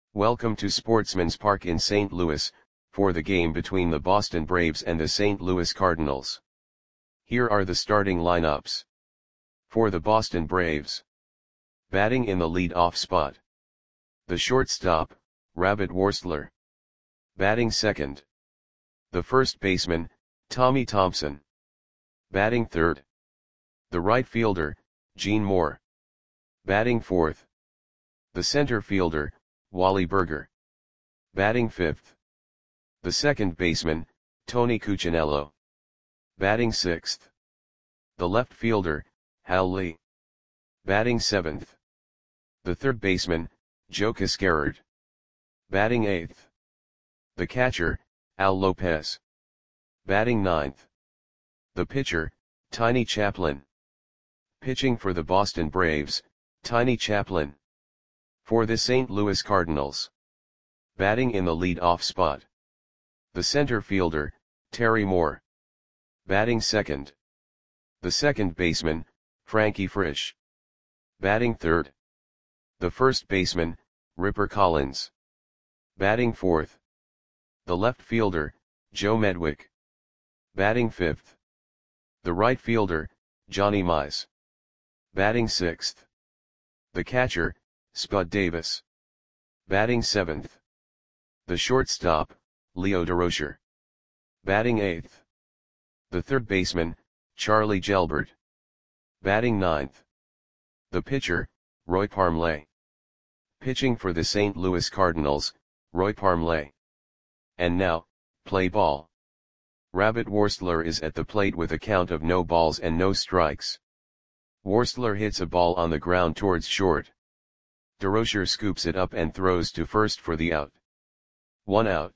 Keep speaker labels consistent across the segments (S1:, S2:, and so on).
S1: Welcome to Sportsman's Park in St. Louis, for the game between the Boston Braves and the St. Louis Cardinals. Here are the starting lineups. For the Boston Braves. Batting in the lead-off spot. The shortstop, Rabbit Worstler. Batting second. The first baseman, Tommy Thompson. Batting third. The right fielder, Gene Moore. Batting fourth. The center fielder, Wally Burger. Batting fifth. The second baseman, Tony Cuccinello. Batting sixth. The left fielder, Hal Lee. Batting seventh. The third baseman, Joe Cascarard. Batting eighth. The catcher, Al Lopez. Batting ninth. The pitcher, Tiny Chaplin. Pitching for the Boston Braves, Tiny Chaplin. For the St. Louis Cardinals. Batting in the lead-off spot. The center fielder, Terry Moore. Batting second. The second baseman, Frankie Frisch. Batting third. The first baseman, Ripper Collins. Batting fourth. The left fielder, Joe Medwick. Batting fifth. The right fielder, Johnny Mize. Batting sixth. The catcher, Spud Davis. Batting seventh. The shortstop, Leo Durocher. Batting eighth. The third baseman, Charlie Gelbert. Batting ninth. The pitcher, Roy Parmley. Pitching for the St. Louis Cardinals, Roy Parmley. And now, play ball. Rabbit Worstler is at the plate with a count of no balls and no strikes. Worstler hits a ball on the ground towards short. Durocher scoops it up and throws to first for the out. 1 out.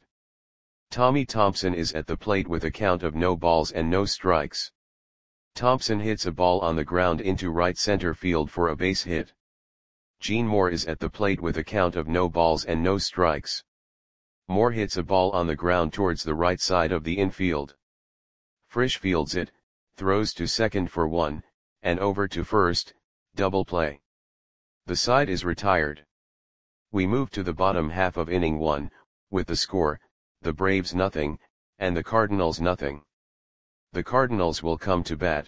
S1: Tommy Thompson is at the plate with a count of no balls and no strikes. Thompson hits a ball on the ground into right center field for a base hit. Gene Moore is at the plate with a count of no balls and no strikes. Moore hits a ball on the ground towards the right side of the infield. Frisch fields it, throws to second for 1, and over to first, double play. The side is retired. We move to the bottom half of inning 1, with the score, the Braves nothing, and the Cardinals nothing. The Cardinals will come to bat.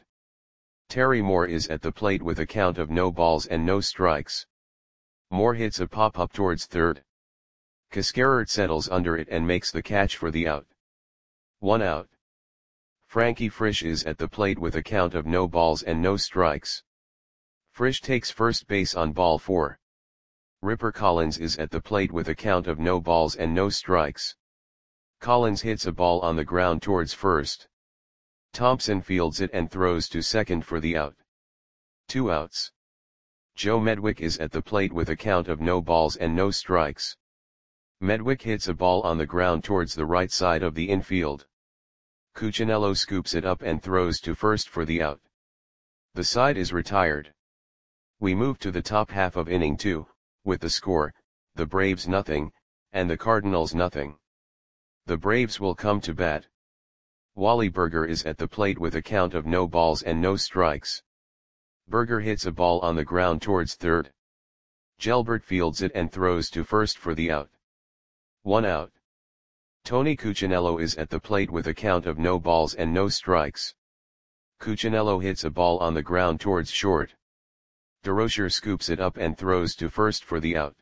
S1: Terry Moore is at the plate with a count of no balls and no strikes. Moore hits a pop-up towards third. Cascarard settles under it and makes the catch for the out. 1 out. Frankie Frisch is at the plate with a count of no balls and no strikes. Frisch takes first base on ball 4. Ripper Collins is at the plate with a count of no balls and no strikes. Collins hits a ball on the ground towards first. Thompson fields it and throws to second for the out. 2 outs. Joe Medwick is at the plate with a count of no balls and no strikes. Medwick hits a ball on the ground towards the right side of the infield. Cuccinello scoops it up and throws to first for the out. The side is retired. We move to the top half of inning 2, with the score, the Braves nothing, and the Cardinals nothing. The Braves will come to bat. Wally Burger is at the plate with a count of no balls and no strikes. Burger hits a ball on the ground towards third. Gelbert fields it and throws to first for the out. 1 out. Tony Cuccinello is at the plate with a count of no balls and no strikes. Cuccinello hits a ball on the ground towards short. Durocher scoops it up and throws to first for the out.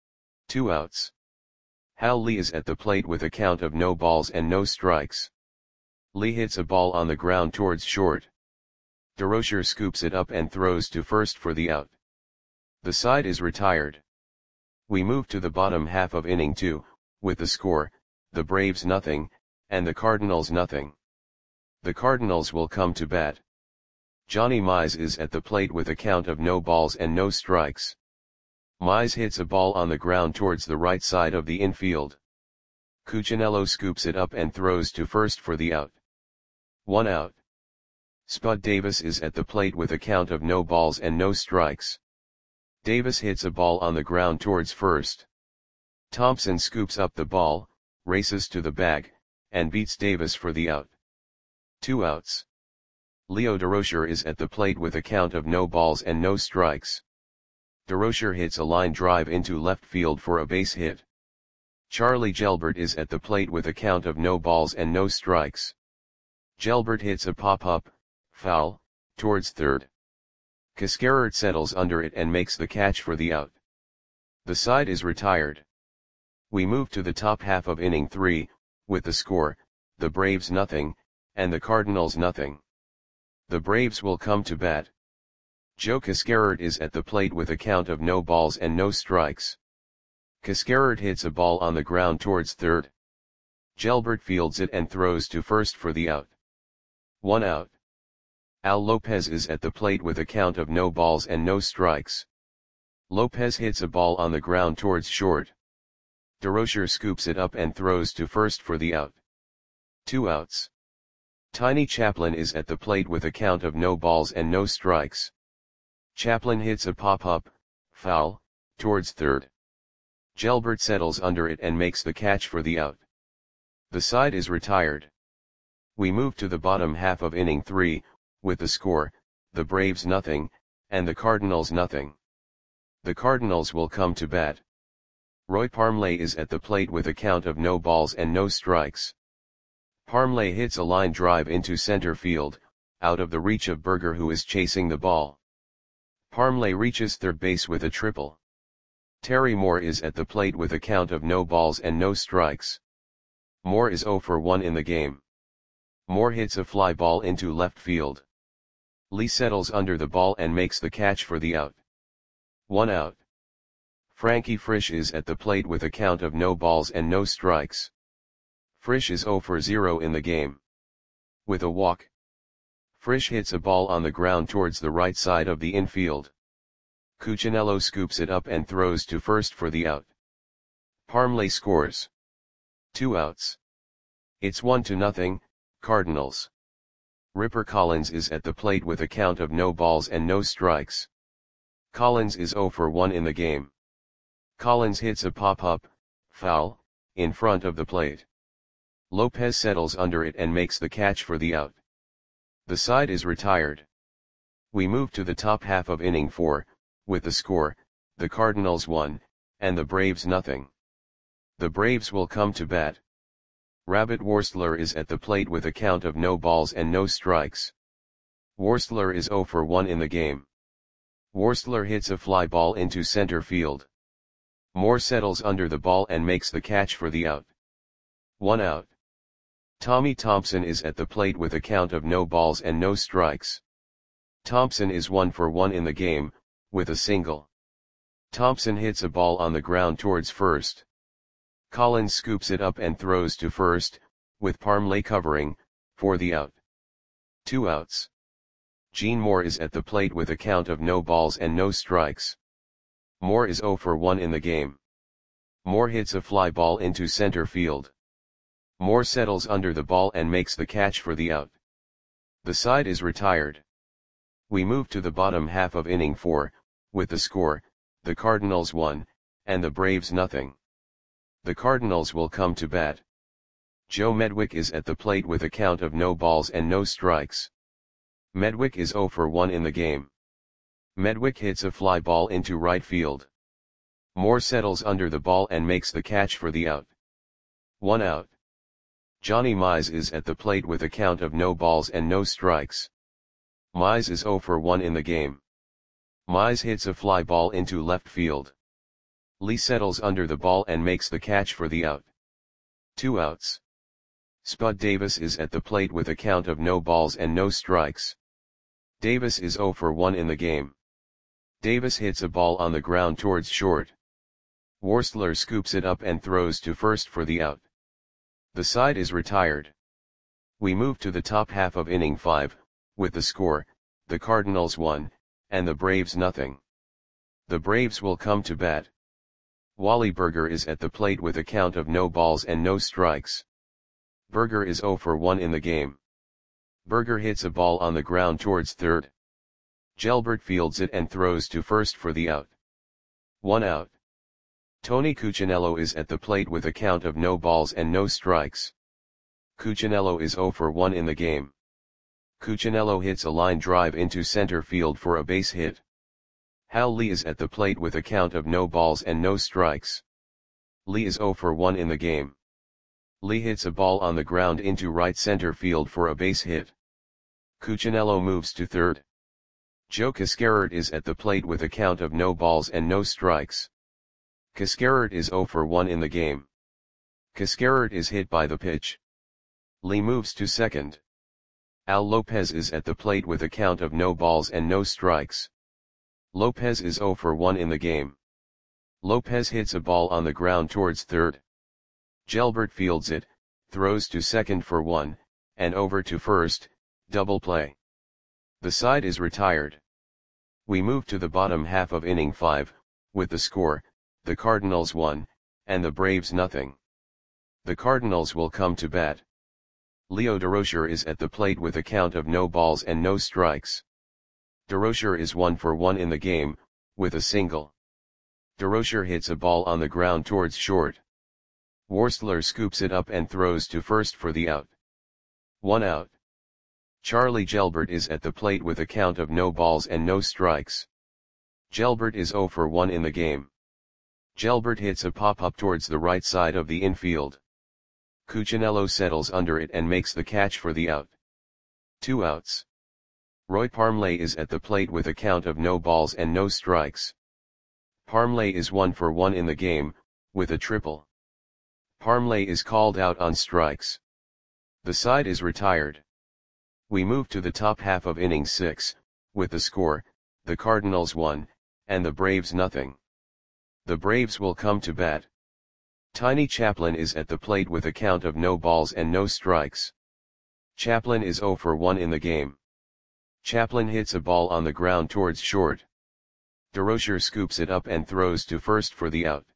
S1: 2 outs. Hal Lee is at the plate with a count of no balls and no strikes. Lee hits a ball on the ground towards short. Durocher scoops it up and throws to first for the out. The side is retired. We move to the bottom half of inning 2, with the score, the Braves nothing, and the Cardinals nothing. The Cardinals will come to bat. Johnny Mize is at the plate with a count of no balls and no strikes. Mize hits a ball on the ground towards the right side of the infield. Cuccinello scoops it up and throws to first for the out. 1 out. Spud Davis is at the plate with a count of no balls and no strikes. Davis hits a ball on the ground towards first. Thompson scoops up the ball, races to the bag, and beats Davis for the out. 2 outs. Leo Durocher is at the plate with a count of no balls and no strikes. Durocher hits a line drive into left field for a base hit. Charlie Gelbert is at the plate with a count of no balls and no strikes. Gelbert hits a pop-up, foul, towards third. Cascarert settles under it and makes the catch for the out. The side is retired. We move to the top half of inning 3, with the score, the Braves nothing, and the Cardinals nothing. The Braves will come to bat. Joe Cascarert is at the plate with a count of no balls and no strikes. Cascarert hits a ball on the ground towards third. Gelbert fields it and throws to first for the out. 1 out. Al Lopez is at the plate with a count of no balls and no strikes. Lopez hits a ball on the ground towards short. DeRocher scoops it up and throws to first for the out. 2 outs. Tiny Chaplin is at the plate with a count of no balls and no strikes. Chaplin hits a pop-up, foul, towards third. Gelbert settles under it and makes the catch for the out. The side is retired. We move to the bottom half of inning 3, with the score, the Braves nothing, and the Cardinals nothing. The Cardinals will come to bat. Roy Parmley is at the plate with a count of no balls and no strikes. Parmley hits a line drive into center field, out of the reach of Berger, who is chasing the ball. Parmley reaches third base with a triple. Terry Moore is at the plate with a count of no balls and no strikes. Moore is 0 for 1 in the game. Moore hits a fly ball into left field. Lee settles under the ball and makes the catch for the out. 1 out. Frankie Frisch is at the plate with a count of no balls and no strikes. Frisch is 0 for 0 in the game. With a walk. Frisch hits a ball on the ground towards the right side of the infield. Cuccinello scoops it up and throws to first for the out. Parmley scores. 2 outs. It's 1-0, Cardinals. Ripper Collins is at the plate with a count of no balls and no strikes. Collins is 0 for 1 in the game. Collins hits a pop-up, foul, in front of the plate. Lopez settles under it and makes the catch for the out. The side is retired. We move to the top half of inning 4, with the score, the Cardinals 1, and the Braves nothing. The Braves will come to bat. Rabbit Worstler is at the plate with a count of no balls and no strikes. Worstler is 0 for 1 in the game. Worstler hits a fly ball into center field. Moore settles under the ball and makes the catch for the out. 1 out. Tommy Thompson is at the plate with a count of no balls and no strikes. Thompson is 1 for 1 in the game, with a single. Thompson hits a ball on the ground towards first. Collins scoops it up and throws to first, with Parmley covering, for the out. 2 outs. Gene Moore is at the plate with a count of no balls and no strikes. Moore is 0 for 1 in the game. Moore hits a fly ball into center field. Moore settles under the ball and makes the catch for the out. The side is retired. We move to the bottom half of inning 4, with the score, the Cardinals 1, and the Braves nothing. The Cardinals will come to bat. Joe Medwick is at the plate with a count of no balls and no strikes. Medwick is 0 for 1 in the game. Medwick hits a fly ball into right field. Moore settles under the ball and makes the catch for the out. 1 out. Johnny Mize is at the plate with a count of no balls and no strikes. Mize is 0 for 1 in the game. Mize hits a fly ball into left field. Lee settles under the ball and makes the catch for the out. 2 outs. Spud Davis is at the plate with a count of no balls and no strikes. Davis is 0 for 1 in the game. Davis hits a ball on the ground towards short. Worstler scoops it up and throws to first for the out. The side is retired. We move to the top half of inning 5, with the score, the Cardinals 1, and the Braves nothing. The Braves will come to bat. Wally Berger is at the plate with a count of no balls and no strikes. Berger is 0 for 1 in the game. Berger hits a ball on the ground towards third. Gelbert fields it and throws to first for the out. 1 out. Tony Cuccinello is at the plate with a count of no balls and no strikes. Cuccinello is 0 for 1 in the game. Cuccinello hits a line drive into center field for a base hit. Hal Lee is at the plate with a count of no balls and no strikes. Lee is 0 for 1 in the game. Lee hits a ball on the ground into right center field for a base hit. Cuccinello moves to third. Joe Cascarert is at the plate with a count of no balls and no strikes. Cascarert is 0 for 1 in the game. Cascarert is hit by the pitch. Lee moves to second. Al Lopez is at the plate with a count of no balls and no strikes. Lopez is 0 for 1 in the game. Lopez hits a ball on the ground towards third. Gelbert fields it, throws to second for 1, and over to first, double play. The side is retired. We move to the bottom half of inning 5, with the score, the Cardinals 1, and the Braves nothing. The Cardinals will come to bat. Leo Durocher is at the plate with a count of no balls and no strikes. Durocher is 1 for 1 in the game, with a single. Durocher hits a ball on the ground towards short. Worstler scoops it up and throws to first for the out. 1 out. Charlie Gelbert is at the plate with a count of no balls and no strikes. Gelbert is 0 for 1 in the game. Gelbert hits a pop-up towards the right side of the infield. Cuccinello settles under it and makes the catch for the out. 2 outs. Roy Parmley is at the plate with a count of no balls and no strikes. Parmley is 1 for 1 in the game, with a triple. Parmley is called out on strikes. The side is retired. We move to the top half of inning 6, with the score, the Cardinals 1, and the Braves nothing. The Braves will come to bat. Tiny Chaplin is at the plate with a count of no balls and no strikes. Chaplin is 0 for 1 in the game. Chaplin hits a ball on the ground towards short. Durocher scoops it up and throws to first for the out.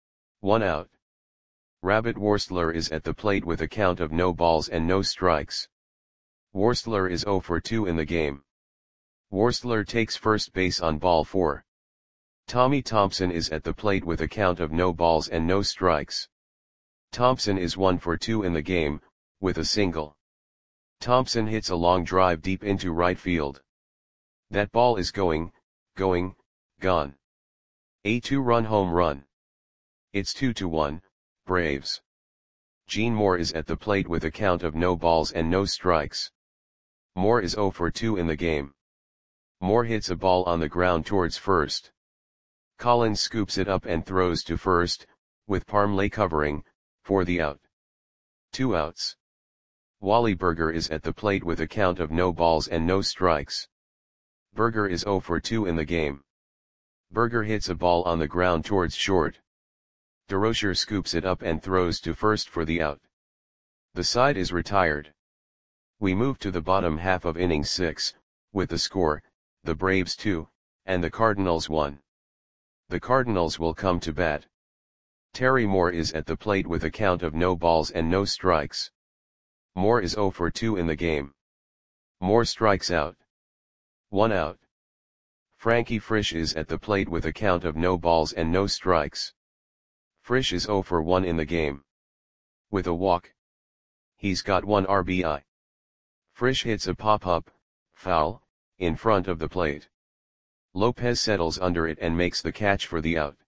S1: 1 out. Rabbit Worstler is at the plate with a count of no balls and no strikes. Worstler is 0 for 2 in the game. Worstler takes first base on ball 4. Tommy Thompson is at the plate with a count of no balls and no strikes. Thompson is 1 for 2 in the game, with a single. Thompson hits a long drive deep into right field. That ball is going, gone. A 2-run home run. It's 2-1, Braves. Gene Moore is at the plate with a count of no balls and no strikes. Moore is 0 for 2 in the game. Moore hits a ball on the ground towards first. Collins scoops it up and throws to first, with Parmley covering, for the out. 2 outs. Wally Berger is at the plate with a count of no balls and no strikes. Berger is 0 for 2 in the game. Berger hits a ball on the ground towards short. Durocher scoops it up and throws to first for the out. The side is retired. We move to the bottom half of inning 6, with the score, the Braves 2, and the Cardinals 1. The Cardinals will come to bat. Terry Moore is at the plate with a count of no balls and no strikes. Moore is 0 for 2 in the game. Moore strikes out. 1 out. Frankie Frisch is at the plate with a count of no balls and no strikes. Frisch is 0 for 1 in the game. With a walk. He's got 1 RBI. Frisch hits a pop-up, foul, in front of the plate. Lopez settles under it and makes the catch for the out.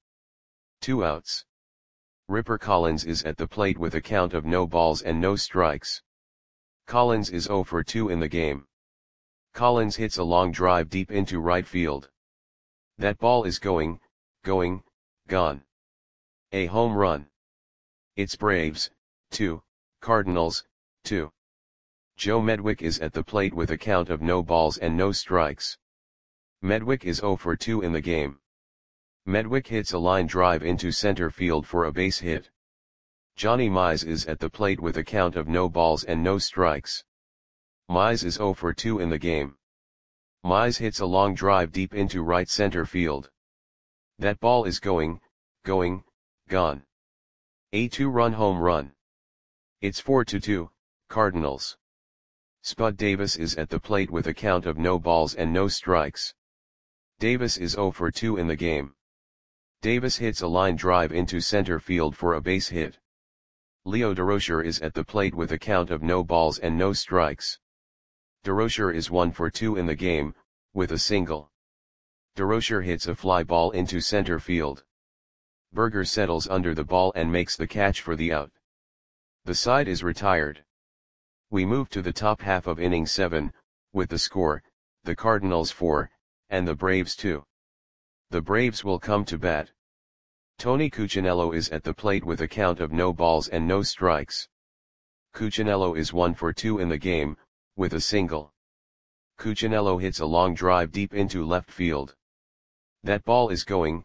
S1: 2 outs. Ripper Collins is at the plate with a count of no balls and no strikes. Collins is 0 for 2 in the game. Collins hits a long drive deep into right field. That ball is going, gone. A home run. It's Braves, 2, Cardinals, 2. Joe Medwick is at the plate with a count of no balls and no strikes. Medwick is 0 for 2 in the game. Medwick hits a line drive into center field for a base hit. Johnny Mize is at the plate with a count of no balls and no strikes. Mize is 0 for 2 in the game. Mize hits a long drive deep into right center field. That ball is going, gone. A 2-run home run. It's 4-2, Cardinals. Spud Davis is at the plate with a count of no balls and no strikes. Davis is 0 for 2 in the game. Davis hits a line drive into center field for a base hit. Leo Durocher is at the plate with a count of no balls and no strikes. Durocher is 1 for 2 in the game, with a single. Durocher hits a fly ball into center field. Berger settles under the ball and makes the catch for the out. The side is retired. We move to the top half of inning 7, with the score, the Cardinals 4, and the Braves 2. The Braves will come to bat. Tony Cuccinello is at the plate with a count of no balls and no strikes. Cuccinello is 1 for 2 in the game, with a single. Cuccinello hits a long drive deep into left field. That ball is gone.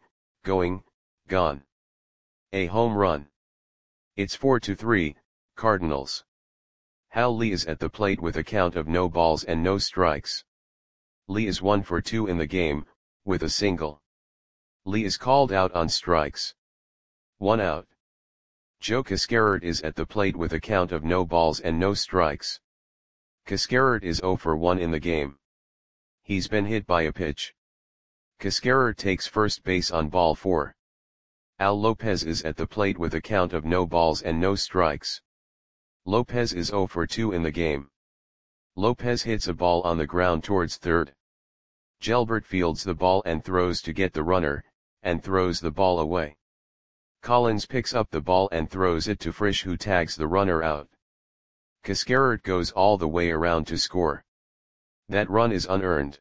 S1: A home run. It's 4-3, Cardinals. Hal Lee is at the plate with a count of no balls and no strikes. Lee is 1 for 2 in the game, with a single. Lee is called out on strikes. 1 out. Joe Cascarert is at the plate with a count of no balls and no strikes. Cascarert is 0 for 1 in the game. He's been hit by a pitch. Cascarert takes first base on ball 4. Al Lopez is at the plate with a count of no balls and no strikes. Lopez is 0 for 2 in the game. Lopez hits a ball on the ground towards third. Gelbert fields the ball and throws to get the runner, and throws the ball away. Collins picks up the ball and throws it to Frisch, who tags the runner out. Cascarert goes all the way around to score. That run is unearned.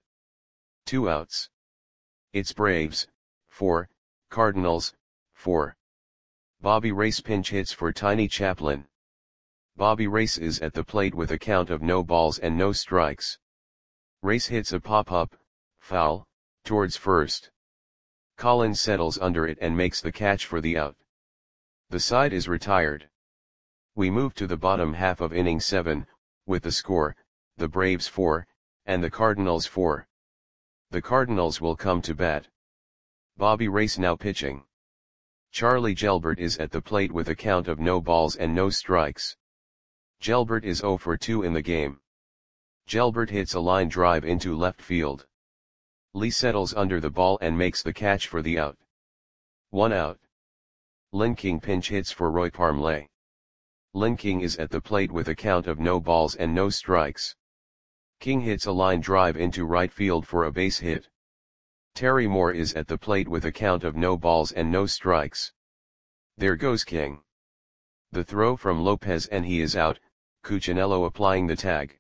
S1: 2 outs. It's Braves 4, Cardinals 4. Bobby Race pinch hits for Tiny Chaplin. Bobby Race is at the plate with a count of no balls and no strikes. Race hits a pop-up, foul, towards first. Collins settles under it and makes the catch for the out. The side is retired. We move to the bottom half of inning 7, with the score, the Braves 4, and the Cardinals 4. The Cardinals will come to bat. Bobby Race now pitching. Charlie Gelbert is at the plate with a count of no balls and no strikes. Gelbert is 0 for 2 in the game. Gelbert hits a line drive into left field. Lee settles under the ball and makes the catch for the out. 1 out. Lynn King pinch hits for Roy Parmley. Lynn King is at the plate with a count of no balls and no strikes. King hits a line drive into right field for a base hit. Terry Moore is at the plate with a count of no balls and no strikes. There goes King. The throw from Lopez and he is out, Cuccinello applying the tag.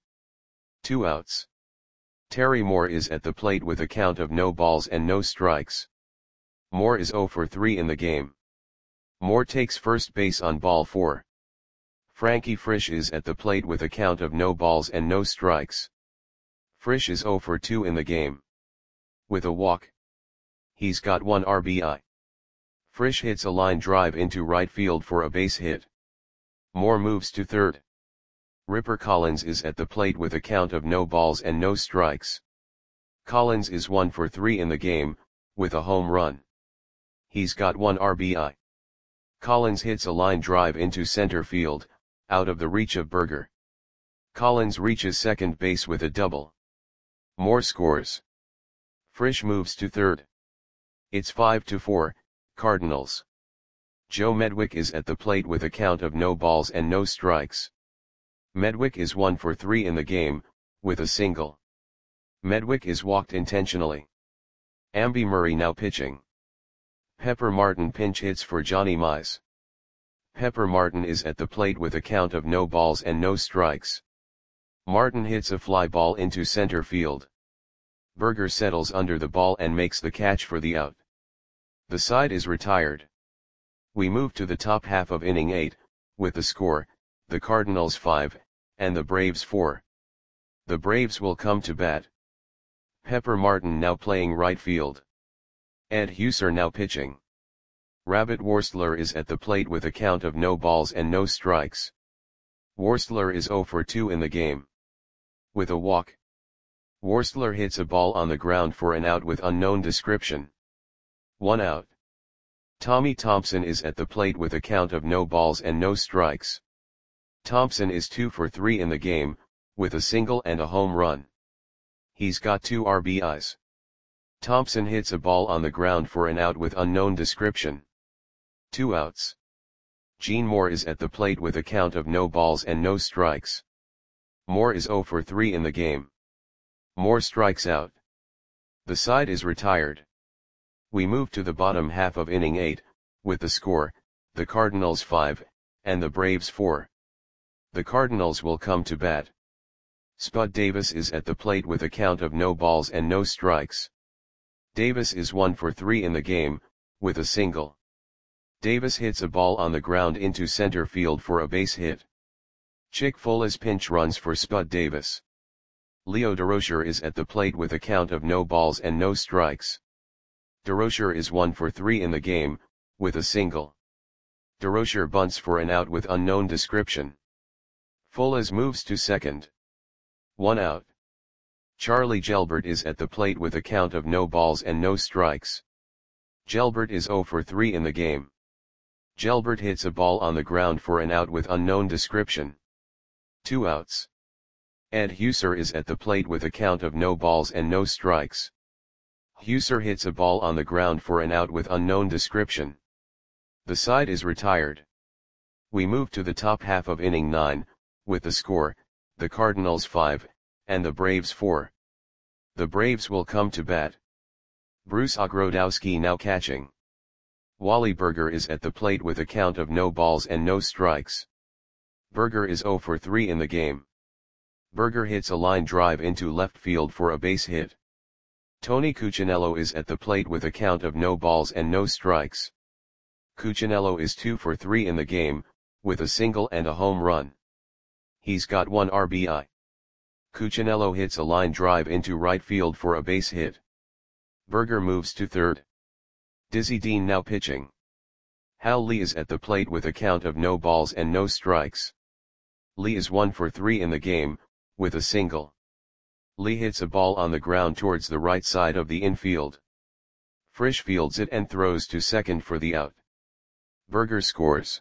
S1: 2 outs. Terry Moore is at the plate with a count of no balls and no strikes. Moore is 0 for 3 in the game. Moore takes first base on ball 4. Frankie Frisch is at the plate with a count of no balls and no strikes. Frisch is 0 for 2 in the game. With a walk. He's got 1 RBI. Frisch hits a line drive into right field for a base hit. Moore moves to third. Ripper Collins is at the plate with a count of no balls and no strikes. Collins is 1 for 3 in the game, with a home run. He's got 1 RBI. Collins hits a line drive into center field, out of the reach of Berger. Collins reaches second base with a double. Moore scores. Frisch moves to third. It's 5-4, Cardinals. Joe Medwick is at the plate with a count of no balls and no strikes. Medwick is 1 for 3 in the game, with a single. Medwick is walked intentionally. Amby Murray now pitching. Pepper Martin pinch hits for Johnny Mize. Pepper Martin is at the plate with a count of no balls and no strikes. Martin hits a fly ball into center field. Berger settles under the ball and makes the catch for the out. The side is retired. We move to the top half of inning 8, with the score, the Cardinals 5, and the Braves 4. The Braves will come to bat. Pepper Martin now playing right field. Ed Husser now pitching. Rabbit Worstler is at the plate with a count of no balls and no strikes. Worstler is 0 for 2 in the game. With a walk. Worstler hits a ball on the ground for an out with unknown description. 1 out. Tommy Thompson is at the plate with a count of no balls and no strikes. Thompson is 2 for 3 in the game, with a single and a home run. He's got 2 RBIs. Thompson hits a ball on the ground for an out with unknown description. 2 outs. Gene Moore is at the plate with a count of no balls and no strikes. Moore is 0 for 3 in the game. Moore strikes out. The side is retired. We move to the bottom half of inning 8, with the score, the Cardinals 5, and the Braves 4. The Cardinals will come to bat. Spud Davis is at the plate with a count of no balls and no strikes. Davis is 1 for 3 in the game, with a single. Davis hits a ball on the ground into center field for a base hit. Chick Folas pinch runs for Spud Davis. Leo Durocher is at the plate with a count of no balls and no strikes. Durocher is 1 for 3 in the game, with a single. Durocher bunts for an out with unknown description. Folas moves to second. 1 out. Charlie Gelbert is at the plate with a count of no balls and no strikes. Gelbert is 0 for 3 in the game. Gelbert hits a ball on the ground for an out with unknown description. 2 outs. Ed Huser is at the plate with a count of no balls and no strikes. Huser hits a ball on the ground for an out with unknown description. The side is retired. We move to the top half of inning 9, with the score, the Cardinals 5, and the Braves 4. The Braves will come to bat. Bruce Ogrodowski now catching. Wally Berger is at the plate with a count of no balls and no strikes. Berger is 0 for 3 in the game. Berger hits a line drive into left field for a base hit. Tony Cuccinello is at the plate with a count of no balls and no strikes. Cuccinello is 2 for 3 in the game, with a single and a home run. He's got 1 RBI. Cuccinello hits a line drive into right field for a base hit. Berger moves to third. Dizzy Dean now pitching. Hal Lee is at the plate with a count of no balls and no strikes. Lee is 1 for 3 in the game, with a single. Lee hits a ball on the ground towards the right side of the infield. Frisch fields it and throws to second for the out. Berger scores.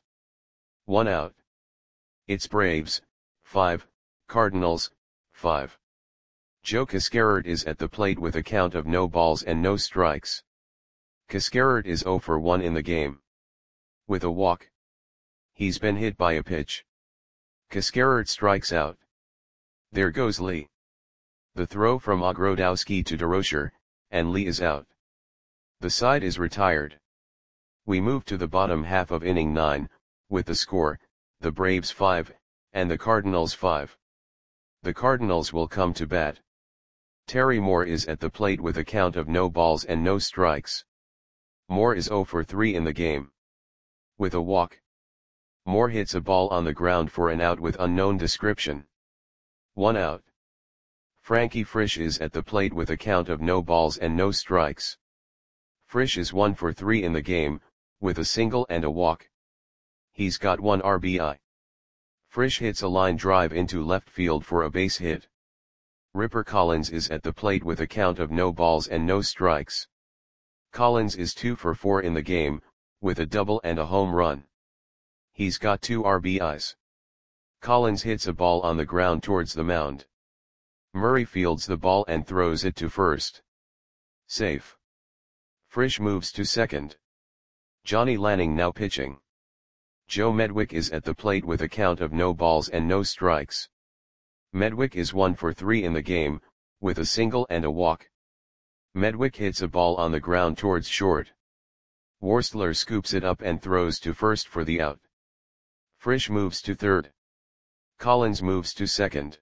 S1: 1 out. It's Braves, 5, Cardinals, 5. Joe Cascarert is at the plate with a count of no balls and no strikes. Cascarert is 0 for 1 in the game. With a walk. He's been hit by a pitch. Cascarert strikes out. There goes Lee. The throw from Ogrodowski to Durocher, and Lee is out. The side is retired. We move to the bottom half of inning 9, with the score, the Braves 5, and the Cardinals 5. The Cardinals will come to bat. Terry Moore is at the plate with a count of no balls and no strikes. Moore is 0 for 3 in the game. With a walk. Moore hits a ball on the ground for an out with unknown description. 1 out. Frankie Frisch is at the plate with a count of no balls and no strikes. Frisch is 1 for 3 in the game, with a single and a walk. He's got 1 RBI. Frisch hits a line drive into left field for a base hit. Ripper Collins is at the plate with a count of no balls and no strikes. Collins is 2 for 4 in the game, with a double and a home run. He's got 2 RBIs. Collins hits a ball on the ground towards the mound. Murray fields the ball and throws it to first. Safe. Frisch moves to second. Johnny Lanning now pitching. Joe Medwick is at the plate with a count of no balls and no strikes. Medwick is 1 for 3 in the game, with a single and a walk. Medwick hits a ball on the ground towards short. Worstler scoops it up and throws to first for the out. Frisch moves to third. Collins moves to second.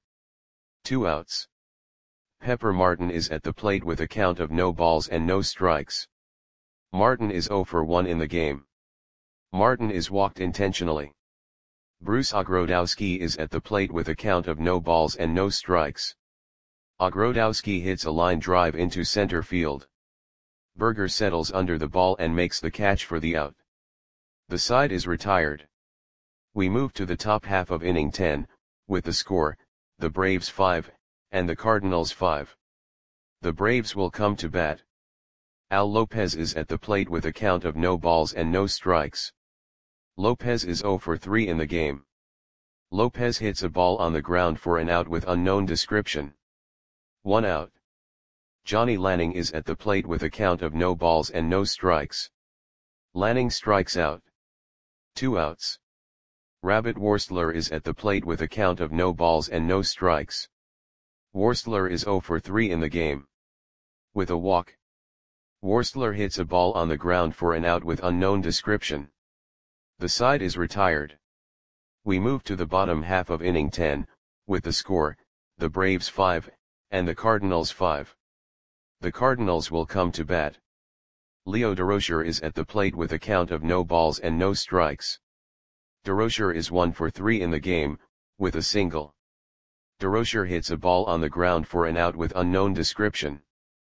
S1: 2 outs. Pepper Martin is at the plate with a count of no balls and no strikes. Martin is 0 for 1 in the game. Martin is walked intentionally. Bruce Ogrodowski is at the plate with a count of no balls and no strikes. Ogrodowski hits a line drive into center field. Berger settles under the ball and makes the catch for the out. The side is retired. We move to the top half of inning 10, with the score, the Braves 5, and the Cardinals 5. The Braves will come to bat. Al Lopez is at the plate with a count of no balls and no strikes. Lopez is 0 for 3 in the game. Lopez hits a ball on the ground for an out with unknown description. 1 out. Johnny Lanning is at the plate with a count of no balls and no strikes. Lanning strikes out. 2 outs. Rabbit Worstler is at the plate with a count of no balls and no strikes. Worstler is 0 for 3 in the game. With a walk. Worstler hits a ball on the ground for an out with unknown description. The side is retired. We move to the bottom half of inning 10, with the score, the Braves 5, and the Cardinals 5. The Cardinals will come to bat. Leo Durocher is at the plate with a count of no balls and no strikes. Durocher is 1 for 3 in the game, with a single. Durocher hits a ball on the ground for an out with unknown description.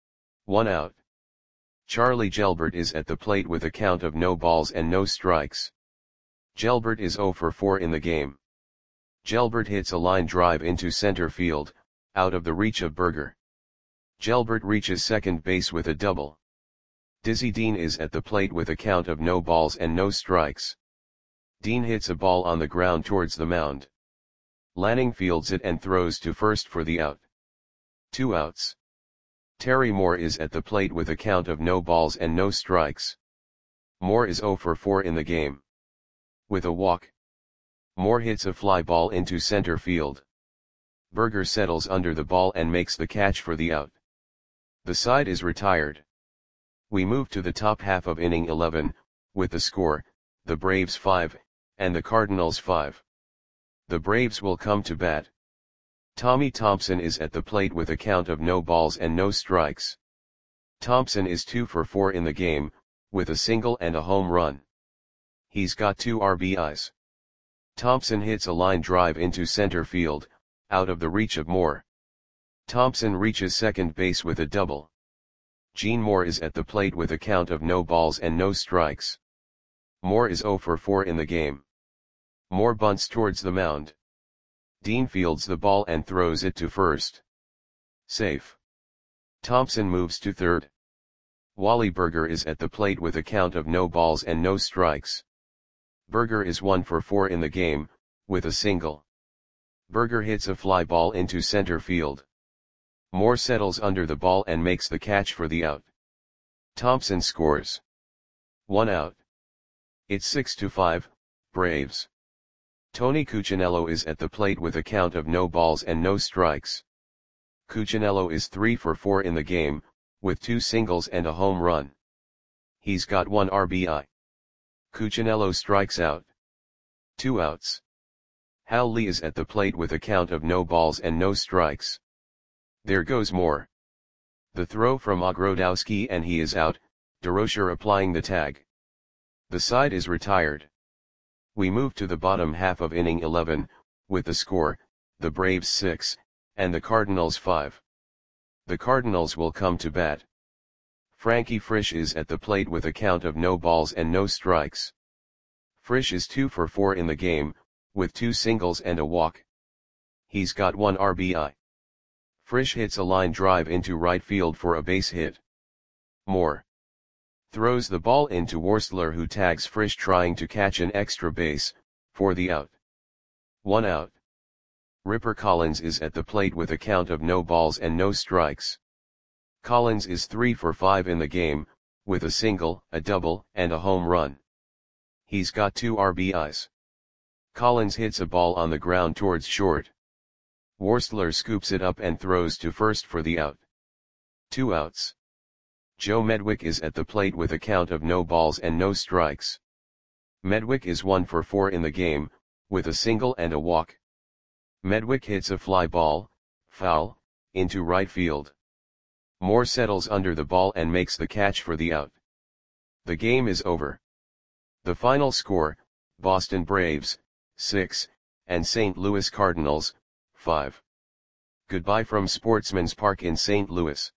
S1: 1 out. Charlie Gelbert is at the plate with a count of no balls and no strikes. Gelbert is 0 for 4 in the game. Gelbert hits a line drive into center field, out of the reach of Berger. Gelbert reaches second base with a double. Dizzy Dean is at the plate with a count of no balls and no strikes. Dean hits a ball on the ground towards the mound. Lanning fields it and throws to first for the out. 2 outs. Terry Moore is at the plate with a count of no balls and no strikes. Moore is 0 for 4 in the game. With a walk, Moore hits a fly ball into center field. Berger settles under the ball and makes the catch for the out. The side is retired. We move to the top half of inning 11, with the score, the Braves 5, and the Cardinals 5. The Braves will come to bat. Tommy Thompson is at the plate with a count of no balls and no strikes. Thompson is 2 for 4 in the game, with a single and a home run. He's got 2 RBIs. Thompson hits a line drive into center field, out of the reach of Moore. Thompson reaches second base with a double. Gene Moore is at the plate with a count of no balls and no strikes. Moore is 0 for 4 in the game. Moore bunts towards the mound. Dean fields the ball and throws it to first. Safe. Thompson moves to third. Wally Berger is at the plate with a count of no balls and no strikes. Berger is 1 for 4 in the game, with a single. Berger hits a fly ball into center field. Moore settles under the ball and makes the catch for the out. Thompson scores. 1 out. It's 6-5, Braves. Tony Cuccinello is at the plate with a count of no balls and no strikes. Cuccinello is 3 for 4 in the game, with 2 singles and a home run. He's got 1 RBI. Cuccinello strikes out. 2 outs. Hal Lee is at the plate with a count of no balls and no strikes. There goes Moore. The throw from Ogrodowski and he is out, Durocher applying the tag. The side is retired. We move to the bottom half of inning 11, with the score, the Braves 6, and the Cardinals 5. The Cardinals will come to bat. Frankie Frisch is at the plate with a count of no balls and no strikes. Frisch is 2 for 4 in the game, with 2 singles and a walk. He's got 1 RBI. Frisch hits a line drive into right field for a base hit. Moore throws the ball into Worstler, who tags Frisch trying to catch an extra base, for the out. 1 out. Ripper Collins is at the plate with a count of no balls and no strikes. Collins is 3 for 5 in the game, with a single, a double, and a home run. He's got 2 RBIs. Collins hits a ball on the ground towards short. Worstler scoops it up and throws to first for the out. 2 outs. Joe Medwick is at the plate with a count of no balls and no strikes. Medwick is 1 for 4 in the game, with a single and a walk. Medwick hits a fly ball, foul, into right field. Moore settles under the ball and makes the catch for the out. The game is over. The final score, Boston Braves, 6, and St. Louis Cardinals, 5. Goodbye from Sportsman's Park in St. Louis.